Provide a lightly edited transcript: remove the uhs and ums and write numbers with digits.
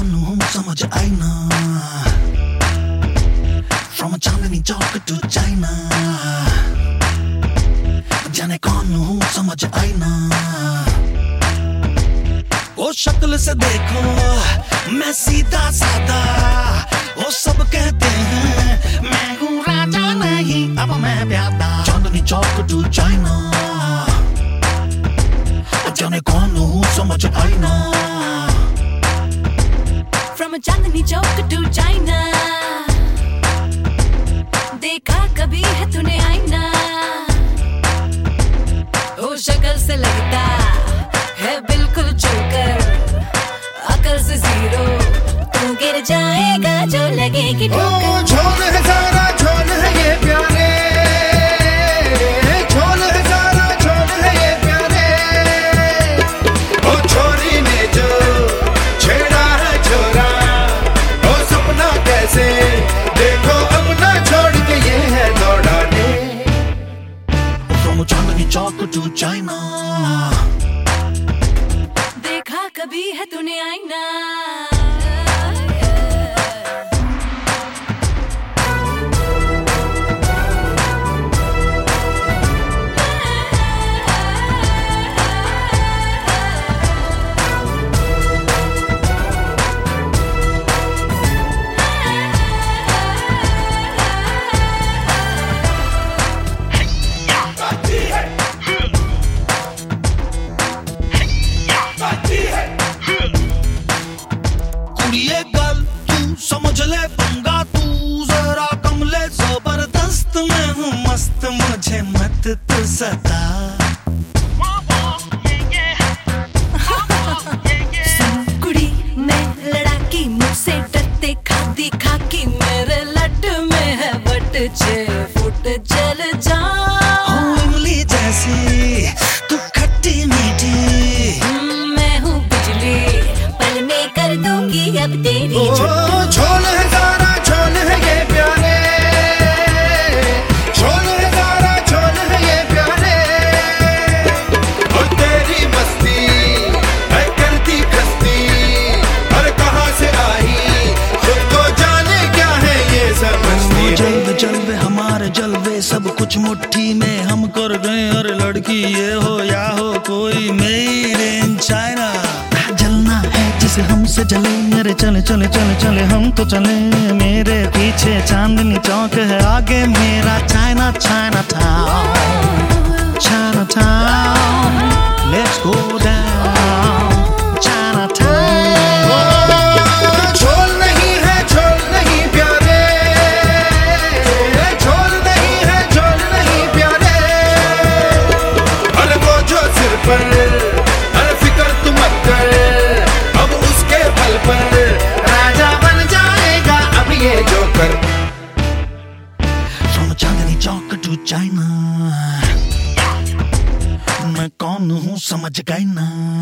कौन हूँ समझ आई ना, From Chandni Chowk to China, जाने कौन हूँ समझ आई ना। वो शक्ल से देखो मैं सीधा साधा, वो सब कहते हैं मैं हूँ राजा नहीं अब मैं प्यादा। चांदनी चौक to China, जाने कौन हूँ समझ आई ना। From Chandni Chowk to China, देखा कभी है तूने आईना? ओ शक्ल से लगता है बिल्कुल जोकर, अकल से जीरो, तू गिर जाएगा जो लगेगी ठोकर। झोल है सारा झोल है ये प्यारे, झोल है सारा झोल है ये प्यारे। ओ छोरी ने जो छेड़ा है छोरा, ओ सपना कैसे देखो अपना छोड़ के ये है दौड़ाने। From Chandni Chowk to China, देखा कभी है तूने आईना? ये गल तू समझ ले पंगा तू जरा कम ले, जबरदस्त मैं हूँ मस्त मुझे मत तू सता। कुड़ी मैं लड़ाकी मुझसे डरते खादी खाकी, मेरे लट में है बट 6 फुट चल जा। इमली जैसी तू खट्टी मीठी, मैं हूँ बिजली पल में कर दूंगी अब तेरी छुट्टी। झोल है सारा झोल है ये प्यारे, झोल है सारा झोल है ये प्यारे। और तेरी मस्ती है करती खस्ती, और कहाँ से आई खुद को जाने क्या है ये समझती। जलवे जलवे हमारे जलवे सब कुछ मुट्ठी में हम कर गए, और लड़की ये हो या हो कोई मेड इन चाइना। जलना है जिसे हमसे जले, मेरे चले चले चले चले हम तो चले, मेरे पीछे चांदनी चौक है आगे मेरा China China town, China town, let's go down China town. झोल नहीं है झोल नहीं प्यारे, झोल नहीं है झोल नहीं प्यारे। अरे वो जो सिर पर अरे फिक्र तुम मत कर, अब उसके बल पर राजा बन जाएगा अब ये joker. From Chandni Chowk to China, मैं कौन हूँ समझ गई ना।